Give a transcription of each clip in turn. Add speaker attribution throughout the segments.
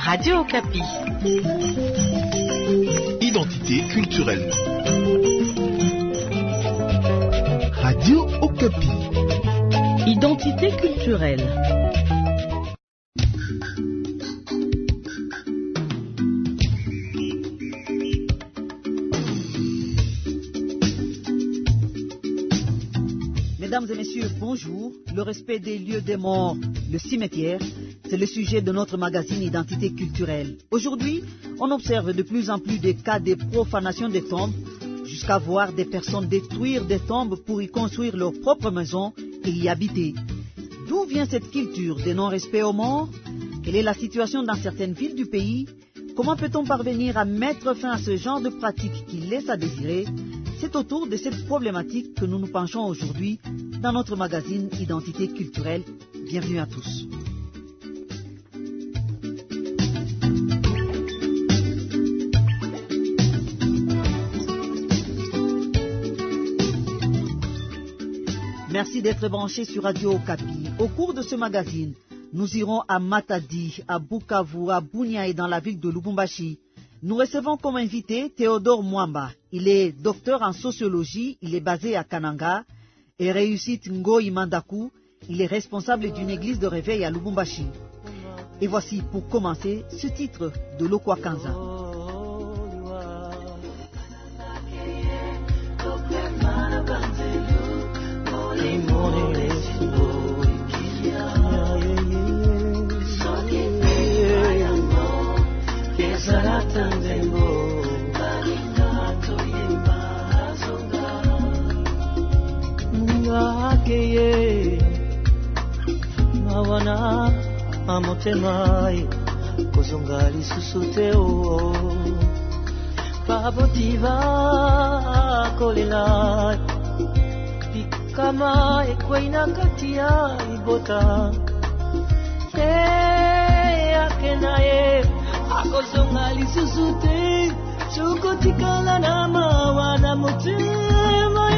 Speaker 1: Radio Okapi.
Speaker 2: Identité culturelle. Radio Okapi.
Speaker 1: Identité culturelle.
Speaker 3: Mesdames et messieurs, bonjour. Le respect des lieux des morts, le cimetière, c'est le sujet de notre magazine Identité culturelle. Aujourd'hui, on observe de plus en plus des cas de profanation des tombes, jusqu'à voir des personnes détruire des tombes pour y construire leur propre maison et y habiter. D'où vient cette culture de non-respect aux morts? Quelle est la situation dans certaines villes du pays? Comment peut-on parvenir à mettre fin à ce genre de pratique qui laisse à désirer? C'est autour de cette problématique que nous nous penchons aujourd'hui dans notre magazine Identité culturelle. Bienvenue à tous. Merci d'être branchés sur Radio Okapi. Au cours de ce magazine, nous irons à Matadi, à Bukavu, à Bunia et dans la ville de Lubumbashi. Nous recevons comme invité Théodore Mwamba. Il est docteur en sociologie, il est basé à Kananga. Et Réussite Ngoi Mandaku, il est responsable d'une église de réveil à Lubumbashi. Et voici pour commencer ce titre de Lokwa Kanza.
Speaker 4: Mawana amotemai kozongali susuteo pabotiva kolela pikama ekweina katia ibota akenaye akozongali susute chukotikala na mawana motema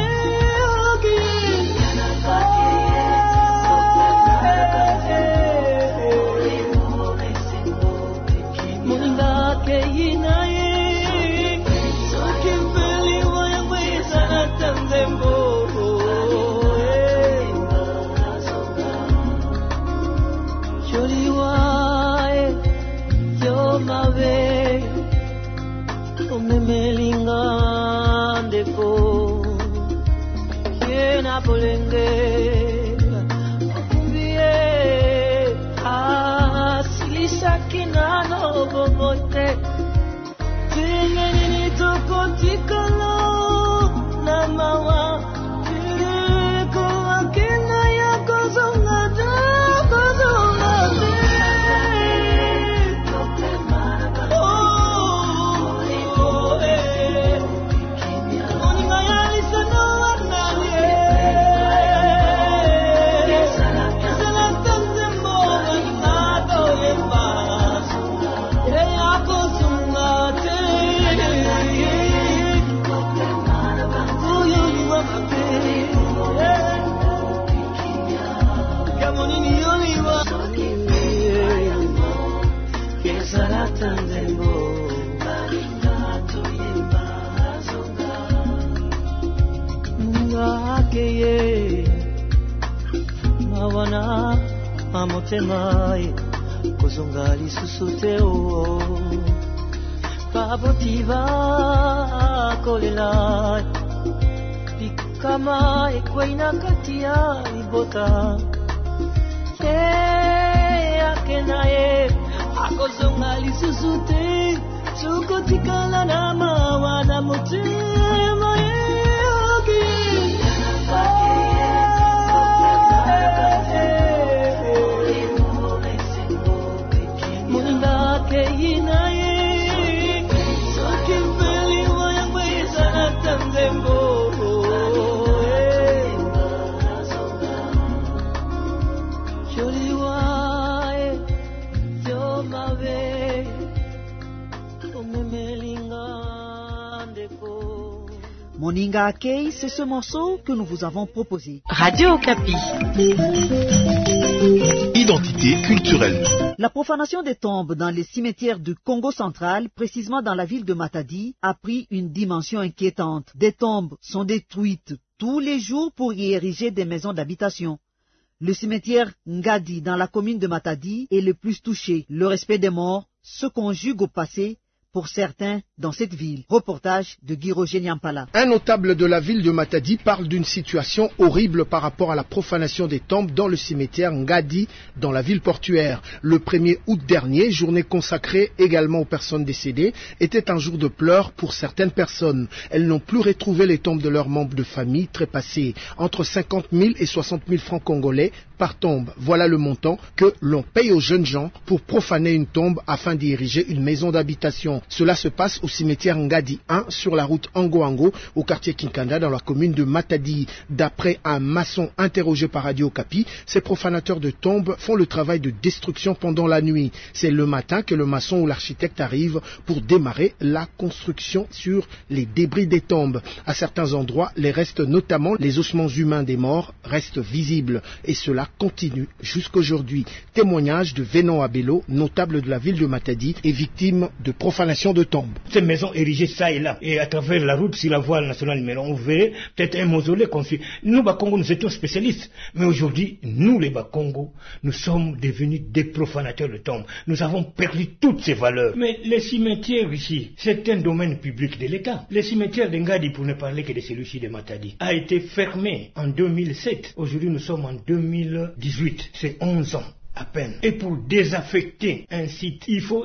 Speaker 4: amotemai kozongali susuteo pabotiva kolela pikama ekweina katia ibota akenaye akozongali susute chukotikala na mawana motema
Speaker 3: Moninga Akei, c'est ce morceau que nous vous avons proposé.
Speaker 1: Radio Okapi.
Speaker 2: Identité Identité culturelle.
Speaker 3: La profanation des tombes dans les cimetières du Congo central, précisément dans la ville de Matadi, a pris une dimension inquiétante. Des tombes sont détruites tous les jours pour y ériger des maisons d'habitation. Le cimetière Ngadi dans la commune de Matadi est le plus touché. Le respect des morts se conjugue au passé pour certains dans cette ville. Reportage de Guy-Roger Nyampala.
Speaker 5: Un notable de la ville de Matadi parle d'une situation horrible par rapport à la profanation des tombes dans le cimetière Ngadi dans la ville portuaire. Le 1er août dernier, journée consacrée également aux personnes décédées, était un jour de pleurs pour certaines personnes. Elles n'ont plus retrouvé les tombes de leurs membres de famille trépassés. Entre 50 000 et 60 000 francs congolais par tombe. Voilà le montant que l'on paye aux jeunes gens pour profaner une tombe afin d'y ériger une maison d'habitation. Cela se passe au cimetière Ngadi 1 sur la route Ango-Ango au quartier Kinkanda dans la commune de Matadi. D'après un maçon interrogé par Radio Okapi, ces profanateurs de tombes font le travail de destruction pendant la nuit. C'est le matin que le maçon ou l'architecte arrive pour démarrer la construction sur les débris des tombes. À certains endroits, les restes, notamment les ossements humains des morts, restent visibles et cela continue jusqu'aujourd'hui. Témoignage de Venon Abelo, notable de la ville de Matadi et victime de profanation de tombes.
Speaker 6: Ces maisons érigées ça et là, et à travers la route sur la voie nationale numéro 1, on verrait peut-être un mausolée construit. Nous, Bakongo, nous étions spécialistes, mais aujourd'hui, nous, les Bakongo, nous sommes devenus des profanateurs de tombes. Nous avons perdu toutes ces valeurs. Mais les cimetières ici, c'est un domaine public de l'État. Les cimetières d'Engadi, pour ne parler que de celui-ci de Matadi, a été fermé en 2007. Aujourd'hui, nous sommes en 2018. C'est 11 ans. À peine. Et pour désaffecter un site, il faut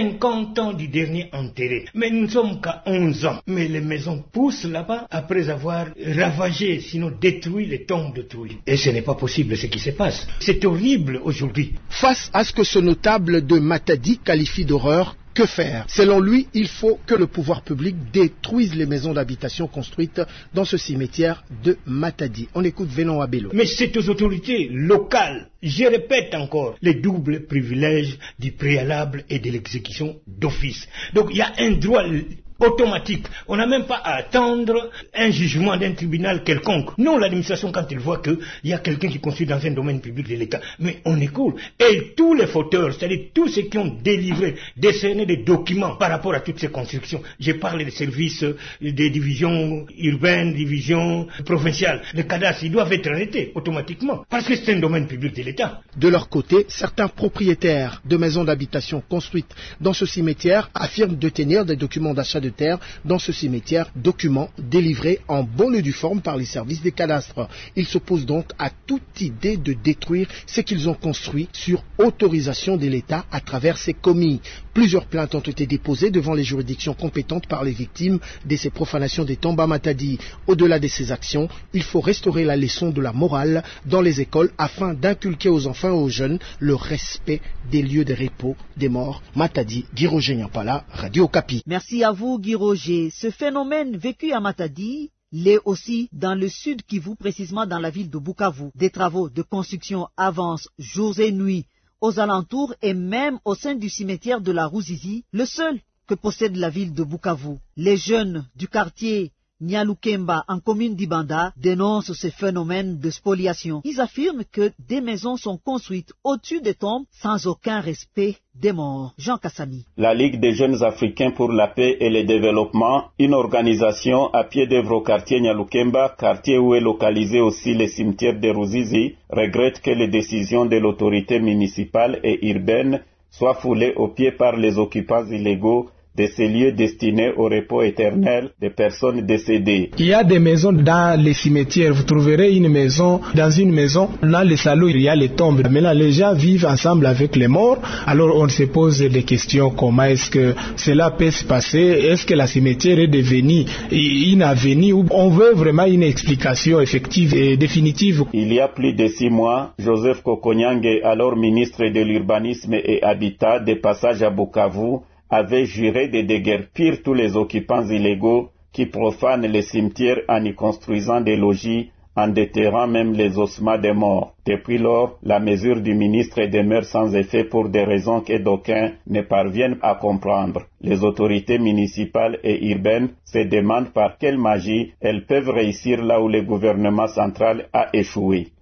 Speaker 6: 50 ans du dernier enterré. Mais nous ne sommes qu'à 11 ans. Mais les maisons poussent là-bas après avoir ravagé, sinon détruit les tombes d'autrui. Et ce n'est pas possible ce qui se passe. C'est horrible aujourd'hui.
Speaker 5: Face à ce que ce notable de Matadi qualifie d'horreur, que faire? Selon lui, il faut que le pouvoir public détruise les maisons d'habitation construites dans ce cimetière de Matadi. On écoute Venon Abelo.
Speaker 6: Mais c'est aux autorités locales, je répète encore, les doubles privilèges du préalable et de l'exécution d'office. Donc il y a un droit automatique. On n'a même pas à attendre un jugement d'un tribunal quelconque. Non, l'administration, quand elle voit qu'il y a quelqu'un qui construit dans un domaine public de l'État, mais on écoute. Et tous les fauteurs, c'est-à-dire tous ceux qui ont délivré, décerné des documents par rapport à toutes ces constructions. J'ai parlé des services des divisions urbaines, divisions provinciales. Les cadastres, ils doivent être arrêtés automatiquement, parce que c'est un domaine public de l'État.
Speaker 5: De leur côté, certains propriétaires de maisons d'habitation construites dans ce cimetière affirment détenir des documents d'achat de terre dans ce cimetière, documents délivrés en bonne et due forme par les services des cadastres. Ils s'opposent donc à toute idée de détruire ce qu'ils ont construit sur autorisation de l'État à travers ces commis. Plusieurs plaintes ont été déposées devant les juridictions compétentes par les victimes de ces profanations des tombes à Matadi. Au-delà de ces actions, il faut restaurer la leçon de la morale dans les écoles afin d'inculquer aux enfants et aux jeunes le respect des lieux de repos des morts. Matadi, Guy-Roger Nyampala, Radio Okapi.
Speaker 3: Merci à vous, Guy-Roger. Ce phénomène vécu à Matadi l'est aussi dans le sud Kivu, précisément dans la ville de Bukavu. Des travaux de construction avancent jours et nuits aux alentours et même au sein du cimetière de la Ruzizi, le seul que possède la ville de Bukavu. Les jeunes du quartier Nyalukemba en commune d'Ibanda dénoncent ces phénomènes de spoliation. Ils affirment que des maisons sont construites au-dessus des tombes sans aucun respect des morts. Jean Kassami.
Speaker 7: La Ligue des jeunes africains pour la paix et le développement, une organisation à pied d'œuvre au quartier Nyalukemba, quartier où est localisé aussi le cimetière de Ruzizi, regrette que les décisions de l'autorité municipale et urbaine soient foulées aux pieds par les occupants illégaux de ces lieux destinés au repos éternel des personnes décédées.
Speaker 8: Il y a des maisons dans les cimetières. Vous trouverez une maison, dans une maison, dans les salons, il y a les tombes. Maintenant, les gens vivent ensemble avec les morts. Alors, on se pose des questions. Comment est-ce que cela peut se passer? Est-ce que la cimetière est devenue une avenue? On veut vraiment une explication effective et définitive.
Speaker 7: Il y a plus de 6 mois, Joseph Kokonyange, alors ministre de l'Urbanisme et Habitat, de passage à Bukavu, avait juré de déguerpir tous les occupants illégaux qui profanent les cimetières en y construisant des logis, en déterrant même les ossements des morts. Depuis lors, la mesure du ministre demeure sans effet pour des raisons que d'aucuns ne parviennent à comprendre. Les autorités municipales et urbaines se demandent par quelle magie elles peuvent réussir là où le gouvernement central a échoué.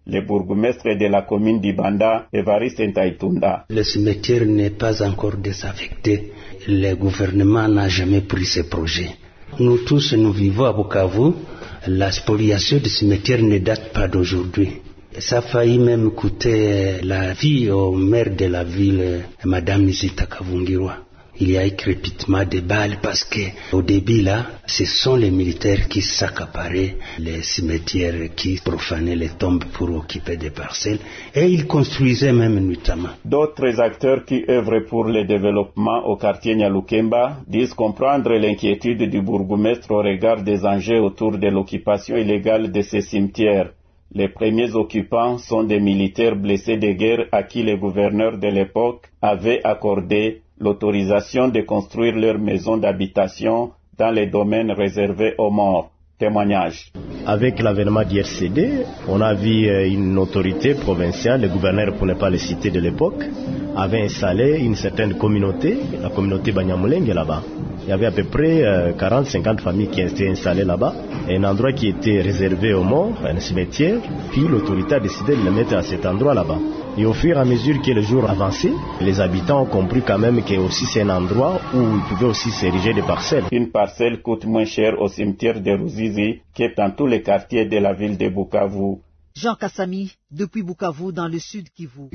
Speaker 7: Le bourgmestre de la commune d'Ibanda, Évariste Ntaïtunda.
Speaker 9: Le cimetière n'est pas encore désaffecté. Le gouvernement n'a jamais pris ce projet. Nous tous, nous vivons à Bukavu. La spoliation du cimetière ne date pas d'aujourd'hui. Ça a failli même coûter la vie au maire de la ville, Madame Zita Kavungirwa. Il y a un crépitement de balles parce que au début là, ce sont les militaires qui s'accaparaient les cimetières, qui profanaient les tombes pour occuper des parcelles et ils construisaient même nuitamment.
Speaker 7: D'autres acteurs qui œuvrent pour le développement au quartier Nyalukemba disent comprendre l'inquiétude du bourgmestre au regard des enjeux autour de l'occupation illégale de ces cimetières. Les premiers occupants sont des militaires blessés de guerre à qui le gouverneur de l'époque avait accordé l'autorisation de construire leur maison d'habitation dans les domaines réservés aux morts. Témoignage.
Speaker 10: Avec l'avènement d'IRCD, on a vu une autorité provinciale, le gouverneur pour ne pas le citer de l'époque, avait installé une certaine communauté, la communauté Banyamulenge là-bas. Il y avait à peu près 40-50 familles qui étaient installées là-bas. Un endroit qui était réservé aux morts, un cimetière, puis l'autorité a décidé de le mettre à cet endroit là-bas. Et au fur et à mesure que le jour avançait, les habitants ont compris quand même que aussi c'est un endroit où ils pouvaient aussi s'ériger des parcelles.
Speaker 7: Une parcelle coûte moins cher au cimetière de Ruzizi que dans tous les quartiers de la ville de Bukavu.
Speaker 3: Jean Kassami, depuis Bukavu, dans le sud Kivu.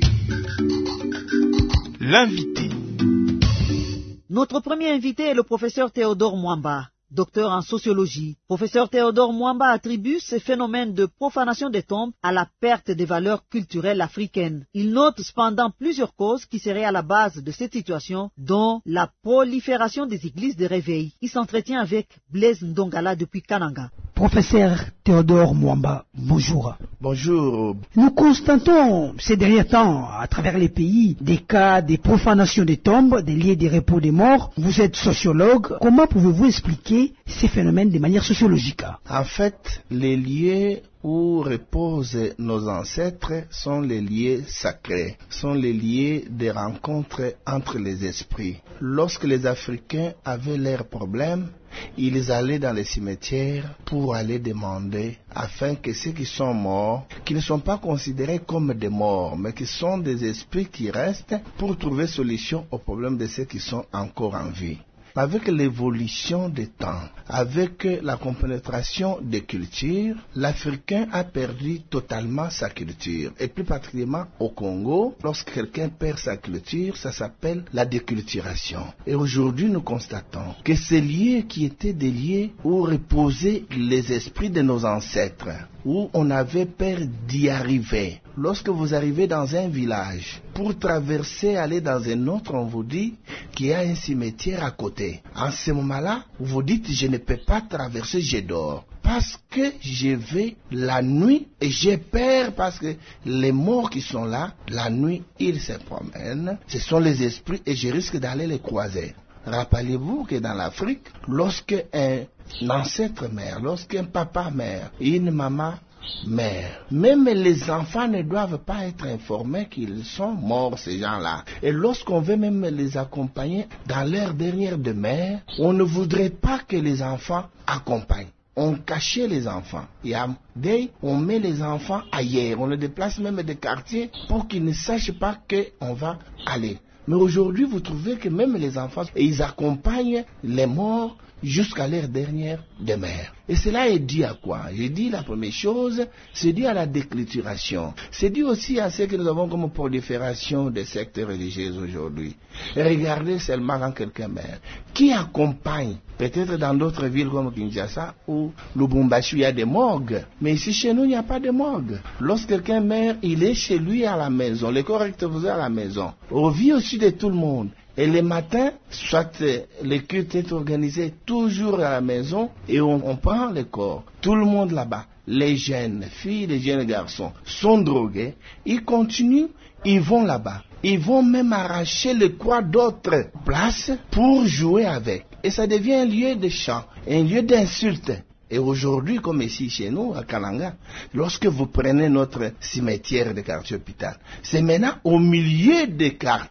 Speaker 2: L'invité.
Speaker 3: Notre premier invité est le professeur Théodore Mwamba, docteur en sociologie. Professeur Théodore Mwamba attribue ce phénomène de profanation des tombes à la perte des valeurs culturelles africaines. Il note cependant plusieurs causes qui seraient à la base de cette situation, dont la prolifération des églises de réveil. Il s'entretient avec Blaise Ndongala depuis Kananga.
Speaker 11: Professeur Théodore Mwamba, bonjour.
Speaker 2: Bonjour.
Speaker 11: Nous constatons ces derniers temps, à travers les pays, des cas de profanation des tombes, des lieux de repos des morts. Vous êtes sociologue. Comment pouvez-vous expliquer ces phénomènes de manière sociologique?
Speaker 2: En fait, les lieux où reposent nos ancêtres sont les lieux sacrés, sont les lieux de rencontre entre les esprits. Lorsque les Africains avaient leurs problèmes, ils allaient dans les cimetières pour aller demander afin que ceux qui sont morts, qui ne sont pas considérés comme des morts, mais qui sont des esprits qui restent pour trouver solution aux problèmes de ceux qui sont encore en vie. Avec l'évolution des temps, avec la compénétration des cultures, l'Africain a perdu totalement sa culture. Et plus particulièrement au Congo, lorsque quelqu'un perd sa culture, ça s'appelle la déculturation. Et aujourd'hui, nous constatons que ces lieux qui étaient des lieux où reposaient les esprits de nos ancêtres, où on avait peur d'y arriver. Lorsque vous arrivez dans un village, pour traverser, aller dans un autre, on vous dit qu'il y a un cimetière à côté. En ce moment-là, vous dites, je ne peux pas traverser, je dors. Parce que je vais la nuit et j'ai peur parce que les morts qui sont là, la nuit, ils se promènent. Ce sont les esprits et je risque d'aller les croiser. Rappelez-vous que dans l'Afrique, lorsque un ancêtre meurt, lorsqu'un papa meurt, une maman mère, même les enfants ne doivent pas être informés qu'ils sont morts, ces gens-là. Et lorsqu'on veut même les accompagner dans leur dernière demeure, on ne voudrait pas que les enfants accompagnent. On cachait les enfants. Il y a des, on met les enfants ailleurs. On les déplace même des quartiers pour qu'ils ne sachent pas qu'on va aller. Mais aujourd'hui, vous trouvez que même les enfants, ils accompagnent les morts jusqu'à leur dernière demeure. Et cela est dû à quoi? J'ai dit la première chose, c'est dû à la déculturation. C'est dû aussi à ce que nous avons comme prolifération des sectes religieuses aujourd'hui. Regardez seulement quand quelqu'un meurt. Qui accompagne? Peut-être dans d'autres villes comme Kinshasa ou Lubumbashi, il y a des morgues. Mais ici, chez nous, il n'y a pas de morgue. Lorsque quelqu'un meurt, il est chez lui à la maison. Le corps est à la maison. Au vu aussi de tout le monde. Et le matin, soit le culte est organisé toujours à la maison et on prend le corps. Tout le monde là-bas, les jeunes filles, les jeunes garçons sont drogués. Ils continuent, ils vont là-bas. Ils vont même arracher le croix d'autres places pour jouer avec. Et ça devient un lieu de chant, un lieu d'insulte. Et aujourd'hui, comme ici chez nous, à Kananga, lorsque vous prenez notre cimetière de quartier hôpital, c'est maintenant au milieu des quartiers.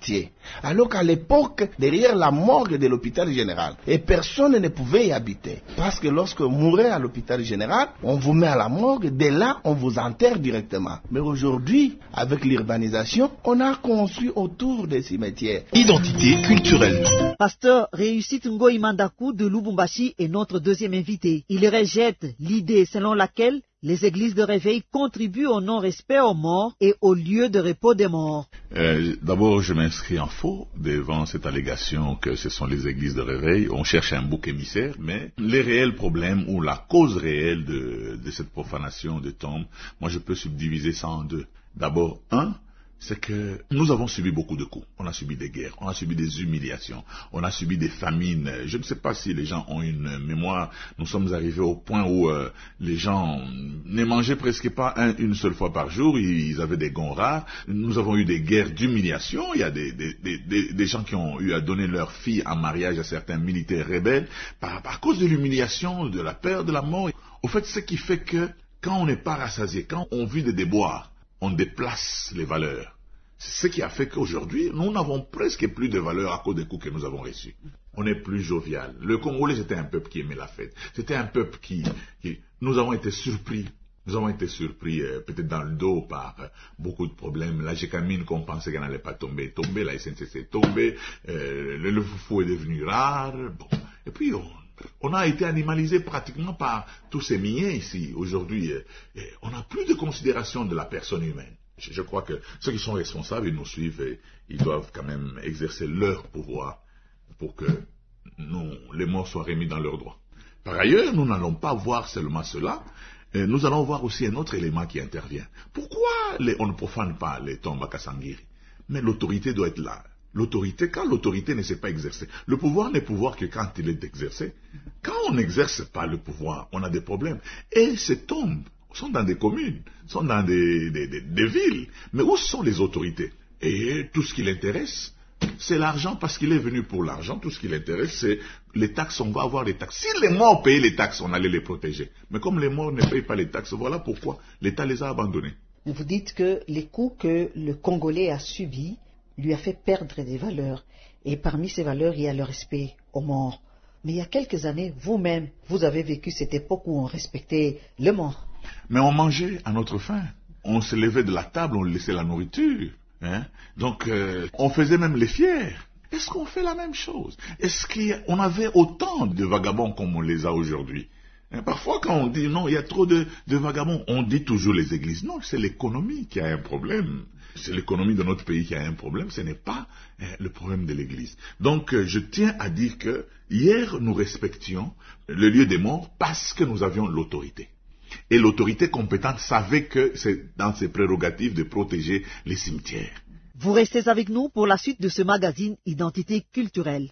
Speaker 2: Alors qu'à l'époque, derrière la morgue de l'hôpital général, et personne ne pouvait y habiter. Parce que lorsque vous mourrez à l'hôpital général, on vous met à la morgue, dès là, on vous enterre directement. Mais aujourd'hui, avec l'urbanisation, on a construit autour des cimetières.
Speaker 12: Identité culturelle.
Speaker 3: Pasteur Réussite Ngoï Mandakou de Lubumbashi est notre deuxième invité. Il rejette l'idée selon laquelle les églises de réveil contribuent au non-respect aux morts et aux lieux de repos des morts.
Speaker 13: D'abord, je m'inscris en faux devant cette allégation que ce sont les églises de réveil. On cherche un bouc émissaire, mais les réels problèmes ou la cause réelle de cette profanation de tombes, moi je peux subdiviser ça en deux. D'abord, c'est que nous avons subi beaucoup de coups. On a subi des guerres, on a subi des humiliations, on a subi des famines. Je ne sais pas si les gens ont une mémoire. Nous sommes arrivés au point où les gens ne mangeaient presque pas une seule fois par jour. Ils avaient des gonds rares. Nous avons eu des guerres d'humiliation. Il y a des gens qui ont eu à donner leur fille en mariage à certains militaires rebelles par cause de l'humiliation, de la peur, de la mort. Au fait, ce qui fait que quand on n'est pas rassasié, quand on vit des déboires, on déplace les valeurs. C'est ce qui a fait qu'aujourd'hui, nous n'avons presque plus de valeurs à cause des coups que nous avons reçus. On est plus jovial. Le Congolais, c'était un peuple qui aimait la fête. C'était un peuple qui nous avons été surpris. Nous avons été surpris peut-être dans le dos par beaucoup de problèmes. La Gécamine qu'on pensait qu'elle n'allait pas tomber, la SNCC est tombée, le foufou est devenu rare. Bon. Et puis on a été animalisé pratiquement par tous ces milliers ici. Aujourd'hui, on n'a plus de considération de la personne humaine. Je crois que ceux qui sont responsables, ils nous suivent et ils doivent quand même exercer leur pouvoir pour que les morts soient remis dans leurs droits. Par ailleurs, nous n'allons pas voir seulement cela, nous allons voir aussi un autre élément qui intervient. Pourquoi on ne profane pas les tombes à Kasangiri? Mais l'autorité doit être là. L'autorité, quand l'autorité ne s'est pas exercée, le pouvoir n'est pouvoir que quand il est exercé. Quand on n'exerce pas le pouvoir, on a des problèmes. Et ces tombes sont dans des communes, sont dans des villes. Mais où sont les autorités? Et tout ce qui l'intéresse, c'est l'argent, parce qu'il est venu pour l'argent. Tout ce qui l'intéresse, c'est les taxes. On va avoir les taxes. Si les morts payaient les taxes, on allait les protéger. Mais comme les morts ne payent pas les taxes, voilà pourquoi l'État les a abandonnés.
Speaker 14: Vous dites que les coups que le Congolais a subis lui a fait perdre des valeurs. Et parmi ces valeurs, il y a le respect aux morts. Mais il y a quelques années, vous-même, vous avez vécu cette époque où on respectait le mort.
Speaker 13: Mais on mangeait à notre faim. On se levait de la table, on laissait la nourriture. Donc, on faisait même les fiers. Est-ce qu'on fait la même chose? Est-ce qu'on avait autant de vagabonds comme on les a aujourd'hui? Parfois, quand on dit non, il y a trop de vagabonds, on dit toujours les églises. Non, c'est l'économie qui a un problème. C'est l'économie de notre pays qui a un problème, ce n'est pas le problème de l'église. Donc, je tiens à dire que hier, nous respections le lieu des morts parce que nous avions l'autorité. Et l'autorité compétente savait que c'est dans ses prérogatives de protéger les cimetières.
Speaker 3: Vous restez avec nous pour la suite de ce magazine Identité culturelle.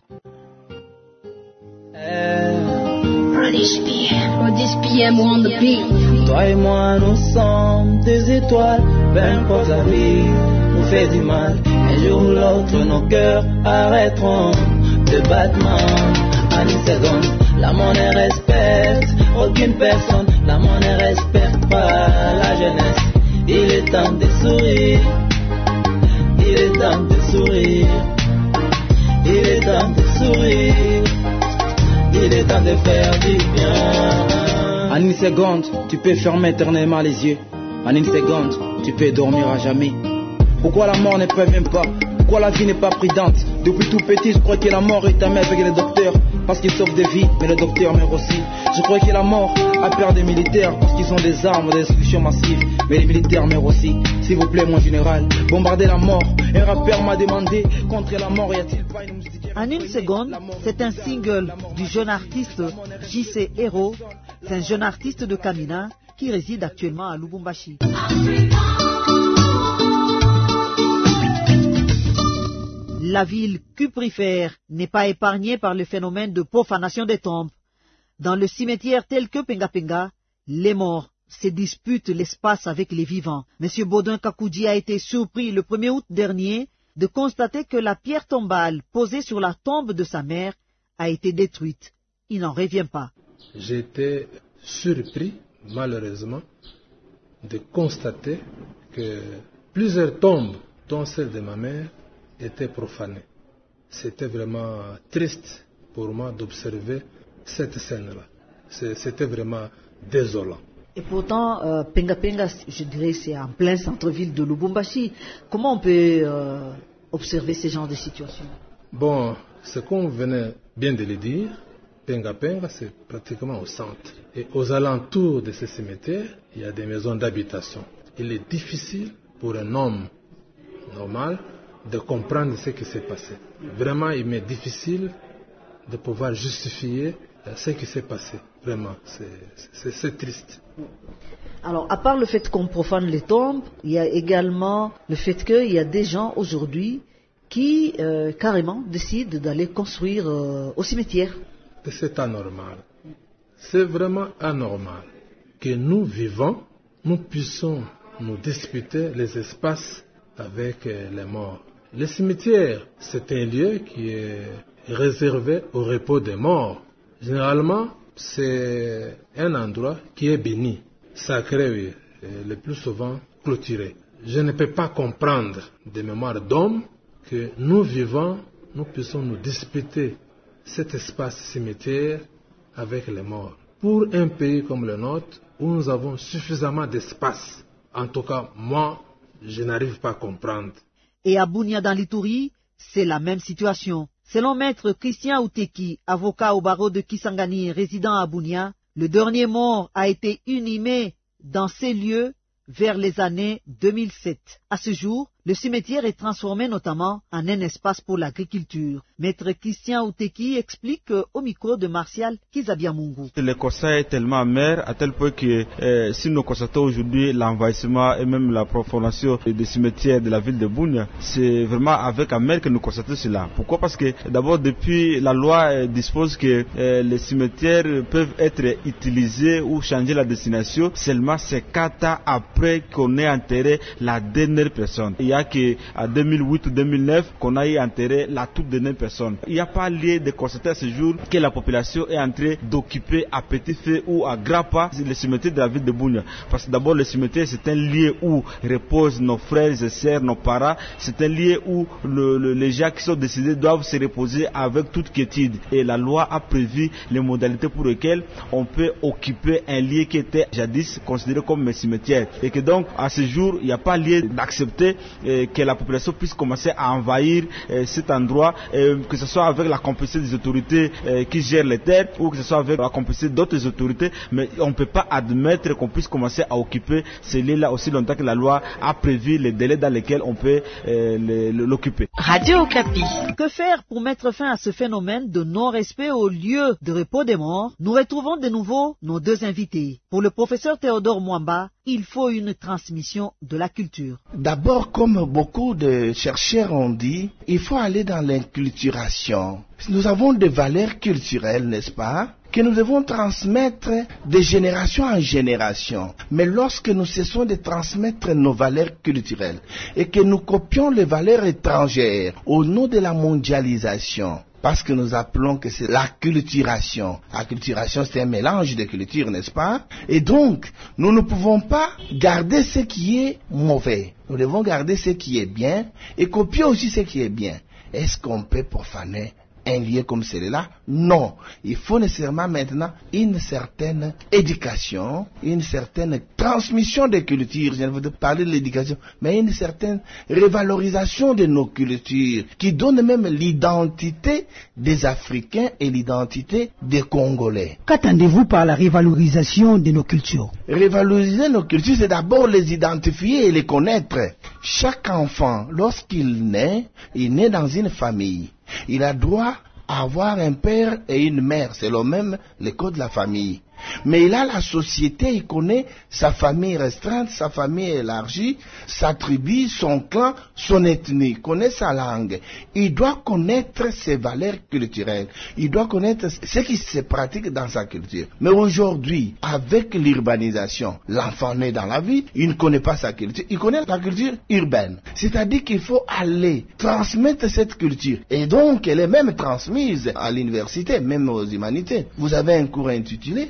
Speaker 15: PM on the beat.
Speaker 4: Toi et moi, nous sommes des étoiles, peu importe la vie nous fait du mal. Un jour ou l'autre, nos cœurs arrêteront de battement. En une seconde, la monnaie respecte aucune personne. La monnaie respecte pas la jeunesse. Il est temps de sourire. Il est temps de sourire. Il est temps de sourire. Il est temps de faire du bien.
Speaker 16: En une seconde, tu peux fermer éternellement les yeux. En une seconde, tu peux dormir à jamais. Pourquoi la mort ne prévient pas? Pourquoi la vie n'est pas prudente? Depuis tout petit, je crois que la mort est amie avec les docteurs, parce qu'ils sauvent des vies, mais les docteurs meurent aussi. Je crois que la mort a peur des militaires, parce qu'ils ont des armes de destruction massive, mais les militaires meurent aussi. S'il vous plaît, mon général, bombardez la mort. Un rappeur m'a demandé, contre la mort, y a-t-il pas une musique?
Speaker 3: En une seconde, c'est un single du jeune artiste JC Hero. C'est un jeune artiste de Kamina qui réside actuellement à Lubumbashi. La ville cuprifère n'est pas épargnée par le phénomène de profanation des tombes. Dans le cimetière tel que Penga, les morts se disputent l'espace avec les vivants. M. Baudouin Kakoudji a été surpris le 1er août dernier de constater que la pierre tombale posée sur la tombe de sa mère a été détruite. Il n'en revient pas.
Speaker 17: J'étais surpris, malheureusement, de constater que plusieurs tombes, dont celle de ma mère, étaient profanés. C'était vraiment triste pour moi d'observer cette scène-là. C'était vraiment désolant.
Speaker 14: Et pourtant, Penga Penga, je dirais, c'est en plein centre-ville de Lubumbashi. Comment on peut observer ce genre de situation?
Speaker 17: Bon, ce qu'on venait bien de le dire, Penga Penga, c'est pratiquement au centre. Et aux alentours de ce cimetière, il y a des maisons d'habitation. Il est difficile pour un homme normal de comprendre ce qui s'est passé. Vraiment, il m'est difficile de pouvoir justifier ce qui s'est passé. Vraiment, c'est triste.
Speaker 14: Alors, à part le fait qu'on profane les tombes, il y a également le fait qu'il y a des gens aujourd'hui qui carrément décident d'aller construire au cimetière.
Speaker 17: C'est anormal. C'est vraiment anormal que nous vivants, nous puissions nous disputer les espaces avec les morts. Le cimetière, c'est un lieu qui est réservé au repos des morts. Généralement, c'est un endroit qui est béni, sacré, oui, et le plus souvent clôturé. Je ne peux pas comprendre des mémoires d'hommes que nous vivants, nous puissions nous disputer cet espace cimetière avec les morts. Pour un pays comme le nôtre, où nous avons suffisamment d'espace, en tout cas, moi, je n'arrive pas à comprendre.
Speaker 3: Et à Bunia dans l'Ituri, c'est la même situation. Selon maître Christian Outeki, avocat au barreau de Kisangani, résident à Bunia, le dernier mort a été inhumé dans ces lieux vers les années 2007. À ce jour, le cimetière est transformé notamment en un espace pour l'agriculture. Maître Christian Outeki explique au micro de Martial Kizabiamungu.
Speaker 12: Le constat est tellement amer à tel point que si nous constatons aujourd'hui l'envahissement et même la profanation des cimetières de la ville de Bunia, c'est vraiment avec amer que nous constatons cela. Pourquoi? Parce que d'abord depuis la loi dispose que les cimetières peuvent être utilisés ou changer la destination seulement 4 ans après qu'on ait enterré la dernière personne. Il y a qu'en 2008 ou 2009 qu'on a enterré la toute dernière personne. Il n'y a pas lieu de constater à ce jour que la population est en train d'occuper à petit feu ou à grands pas le cimetière de la ville de Bunia. Parce que d'abord le cimetière c'est un lieu où reposent nos frères et sœurs, nos parents. C'est un lieu où les gens qui sont décédés doivent se reposer avec toute quiétude. Et la loi a prévu les modalités pour lesquelles on peut occuper un lieu qui était jadis considéré comme un cimetière. Et que donc à ce jour il n'y a pas lieu d'accepter que la population puisse commencer à envahir cet endroit, que ce soit avec la complicité des autorités qui gèrent les terres ou que ce soit avec la complicité d'autres autorités, mais on ne peut pas admettre qu'on puisse commencer à occuper ces lieux-là aussi longtemps que la loi a prévu les délais dans lesquels on peut l'occuper.
Speaker 1: Radio Okapi.
Speaker 3: Que faire pour mettre fin à ce phénomène de non-respect au lieu de repos des morts? Nous retrouvons de nouveau nos deux invités. Pour le professeur Théodore Mwamba, il faut une transmission de la culture.
Speaker 2: D'abord, comme beaucoup de chercheurs ont dit, il faut aller dans l'inculturation. Nous avons des valeurs culturelles, n'est-ce pas, que nous devons transmettre de génération en génération. Mais lorsque nous cessons de transmettre nos valeurs culturelles et que nous copions les valeurs étrangères au nom de la mondialisation, parce que nous appelons que c'est l'acculturation. L'acculturation, c'est un mélange de cultures, n'est-ce pas? Et donc, nous ne pouvons pas garder ce qui est mauvais. Nous devons garder ce qui est bien et copier aussi ce qui est bien. Est-ce qu'on peut profaner un lieu comme celui-là? Non. Il faut nécessairement maintenant une certaine éducation, une certaine transmission des cultures. Je ne veux pas parler de l'éducation, mais une certaine révalorisation de nos cultures qui donne même l'identité des Africains et l'identité des Congolais.
Speaker 11: Qu'attendez-vous par la révalorisation de nos cultures?
Speaker 2: Révaloriser nos cultures, c'est d'abord les identifier et les connaître. Chaque enfant, lorsqu'il naît, il naît dans une famille. Il a droit à avoir un père et une mère, c'est le même le code de la famille. Mais il a la société, il connaît sa famille restreinte, sa famille élargie, sa tribu, son clan, son ethnie, il connaît sa langue. Il doit connaître ses valeurs culturelles, il doit connaître ce qui se pratique dans sa culture. Mais aujourd'hui, avec l'urbanisation, l'enfant naît dans la ville, il ne connaît pas sa culture, il connaît la culture urbaine. C'est-à-dire qu'il faut aller transmettre cette culture. Et donc, elle est même transmise à l'université, même aux humanités. Vous avez un cours intitulé « Société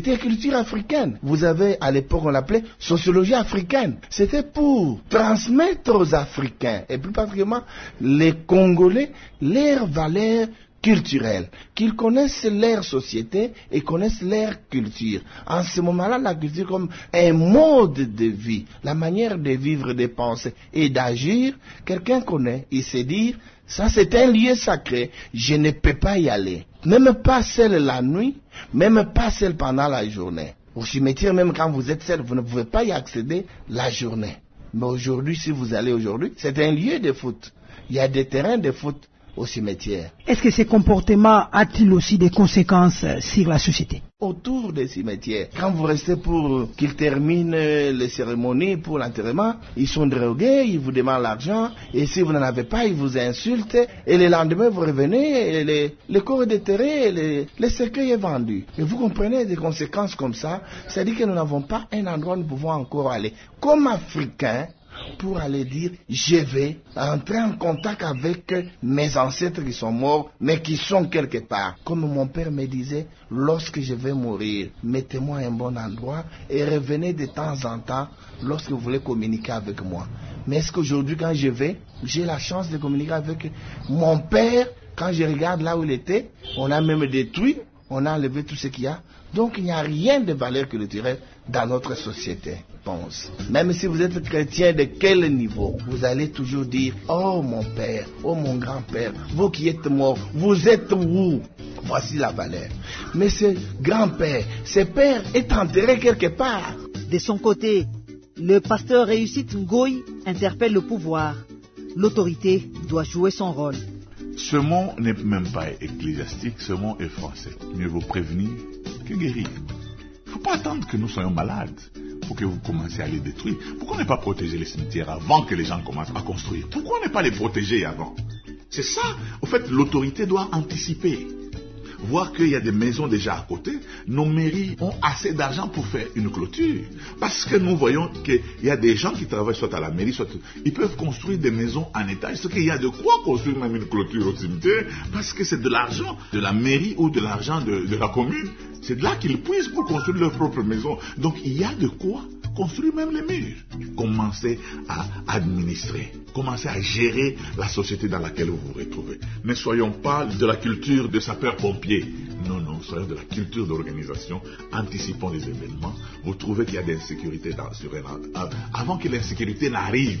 Speaker 2: C'était culture africaine. Vous avez, à l'époque, on l'appelait sociologie africaine. C'était pour transmettre aux Africains, et plus particulièrement les Congolais, leurs valeurs culturelles, qu'ils connaissent leur société et connaissent leur culture. En ce moment-là, la culture comme un mode de vie, la manière de vivre, de penser et d'agir, quelqu'un connaît, il sait dire, ça c'est un lieu sacré, je ne peux pas y aller. Même pas seul la nuit, même pas seul pendant la journée. Au cimetière, même quand vous êtes seul, vous ne pouvez pas y accéder la journée. Mais aujourd'hui, si vous allez aujourd'hui, c'est un lieu de foot. Il y a des terrains de foot au cimetière.
Speaker 11: Est-ce que ces comportements ont-ils aussi des conséquences sur la société?
Speaker 2: Autour des cimetières, quand vous restez pour qu'ils terminent les cérémonies pour l'enterrement, ils sont drogués, ils vous demandent l'argent, et si vous n'en avez pas, ils vous insultent, et le lendemain vous revenez, et le corps est déterré, et le cercueil est vendu. Et vous comprenez des conséquences comme ça, c'est-à-dire que nous n'avons pas un endroit où nous pouvons encore aller. Comme Africains, pour aller dire, je vais entrer en contact avec mes ancêtres qui sont morts, mais qui sont quelque part. Comme mon père me disait, lorsque je vais mourir, mettez-moi un bon endroit et revenez de temps en temps lorsque vous voulez communiquer avec moi. Mais est-ce qu'aujourd'hui, quand je vais, j'ai la chance de communiquer avec mon père? Quand je regarde là où il était, on a même détruit, on a enlevé tout ce qu'il y a. Donc il n'y a rien de valeur culturelle dans notre société, pense. Même si vous êtes chrétien de quel niveau, vous allez toujours dire, oh mon père, oh mon grand-père, vous qui êtes morts, vous êtes où? Voici la valeur. Mais ce grand-père, ce père est enterré quelque part.
Speaker 3: De son côté, le pasteur Réussite Ngoï interpelle le pouvoir. L'autorité doit jouer son rôle.
Speaker 13: Ce mot n'est même pas ecclésiastique, ce mot est français. Mieux vaut prévenir que guérir. Il ne faut pas attendre que nous soyons malades pour que vous commenciez à les détruire. Pourquoi ne pas protéger les cimetières avant que les gens commencent à construire? Pourquoi ne pas les protéger avant? C'est ça. En fait, l'autorité doit anticiper. Voir qu'il y a des maisons déjà à côté, nos mairies ont assez d'argent pour faire une clôture. Parce que nous voyons qu'il y a des gens qui travaillent soit à la mairie, soit... Ils peuvent construire des maisons en étage. C'est qu'il y a de quoi construire même une clôture au cimetière, parce que c'est de l'argent de la mairie ou de l'argent de la commune. C'est de là qu'ils puissent pour construire leur propre maison. Donc il y a de quoi construire même les murs. Commencez à administrer. Commencez à gérer la société dans laquelle vous vous retrouvez. Ne soyons pas de la culture de sapeurs-pompiers. Non, soyons de la culture d'organisation. Anticipons les événements. Vous trouvez qu'il y a des insécurités sur un... Avant que l'insécurité n'arrive,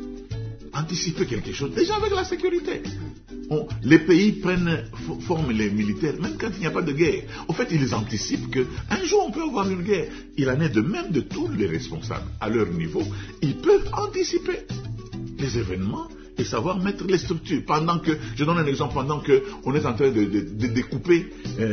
Speaker 13: anticipez quelque chose. Déjà avec la sécurité. Les pays forment les militaires, même quand il n'y a pas de guerre. En fait, ils anticipent qu'un jour on peut avoir une guerre. Il en est de même de tous les responsables. À leur niveau, ils peuvent anticiper les événements et savoir mettre les structures. Je donne un exemple, pendant qu'on est en train de découper,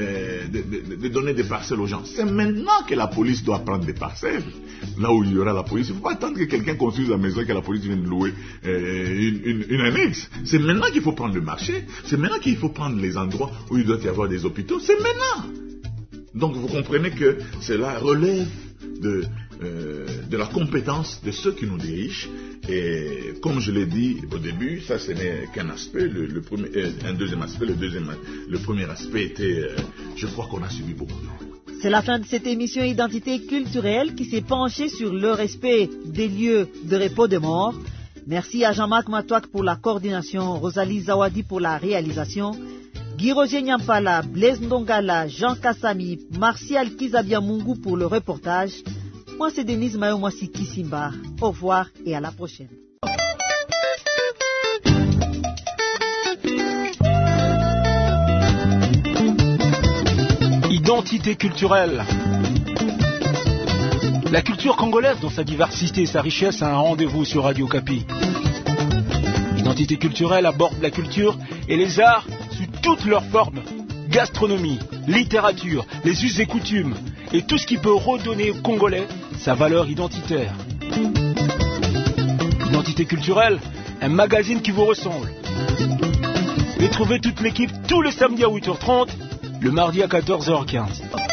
Speaker 13: de donner des parcelles aux gens. C'est maintenant que la police doit prendre des parcelles. Là où il y aura la police, il ne faut pas attendre que quelqu'un construise la maison et que la police vienne louer une annexe. C'est maintenant qu'il faut prendre le marché. C'est maintenant qu'il faut prendre les endroits où il doit y avoir des hôpitaux. C'est maintenant. Donc vous comprenez que cela relève de la compétence de ceux qui nous dirigent. Et comme je l'ai dit au début, ça ce n'est qu'un aspect, un deuxième aspect. Le premier aspect était, je crois qu'on a subi beaucoup.
Speaker 3: C'est la fin de cette émission Identité culturelle qui s'est penchée sur le respect des lieux de repos des morts. Merci à Jean-Marc Matouak pour la coordination, Rosalie Zawadi pour la réalisation, Guy Roger Nyampala, Blaise Ndongala, Jean Kassami, Martial Kizabiamungu pour le reportage. Moi c'est Denise Mayo-Mwasi Kisimba. Au revoir et à la prochaine.
Speaker 18: Identité culturelle. La culture congolaise, dans sa diversité et sa richesse, a un rendez-vous sur Radio Kapi. Identité culturelle aborde la culture et les arts sous toutes leurs formes. Gastronomie, littérature, les us et coutumes, et tout ce qui peut redonner aux Congolais sa valeur identitaire. Identité culturelle, un magazine qui vous ressemble. Retrouvez toute l'équipe tous les samedis à 8h30, le mardi à 14h15.